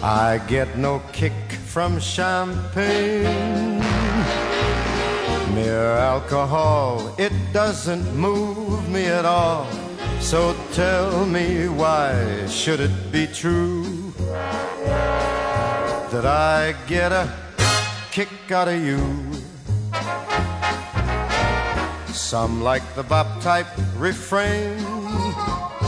I get no kick from champagne. Mere alcohol, it doesn't move me at all. So tell me, why should it be true that I get a kick out of you? Some like the bop type refrain,